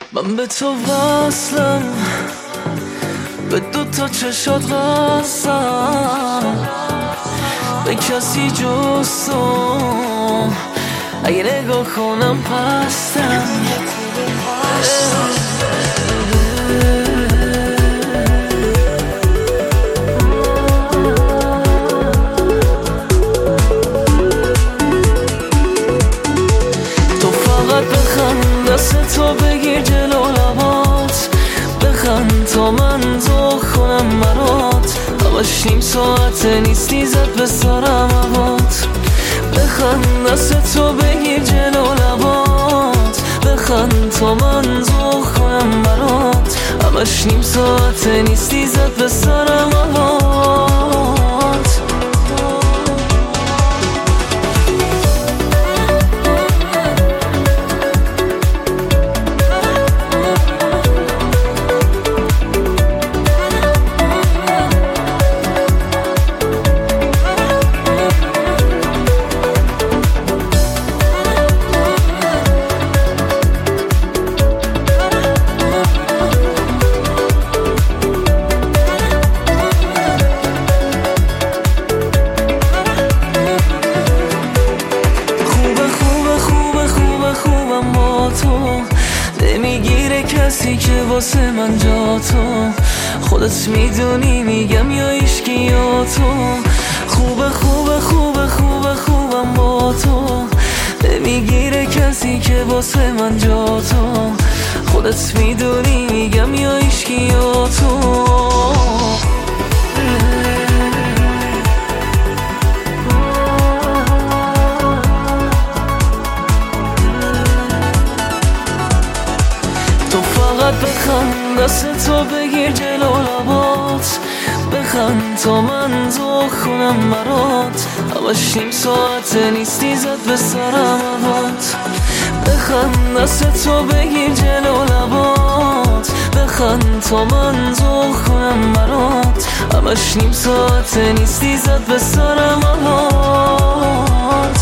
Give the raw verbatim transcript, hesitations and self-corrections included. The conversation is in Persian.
من به تو وصلم، به دو تا چشات قصم، به کسی جز تو اگه نگاه کنم پستم. تو فقط بخند، دست تو بگیر جلو لبات، بخند تا من تو کنم برات. همش نیم ساعته نیستی زد به سرم هوات. بخند، دست تو بگیر جلو لبات، بخند تا من تو کنم برات. همش نیم ساعته نیستی زد به سرم هوات. نمیگیره کسی که واسه من جا تو، خودت میدونی میگم یا ایشکی یا تو. خوبه خوبه خوبه خوبه خوبم با تو، نمیگیره کسی که واسه من جا تو، خودت میدونی میگم یا ایشکی یا تو. بخند، دست تو بگیر جلو لبات، بخند تا من تو کنم برات. همش نیم ساعته نیستی زد به سرم هوات. بخند، دست تو بگیر جلو لبات، بخند تا من تو کنم برات. همش نیم ساعته نیستی زد به سرم هوات.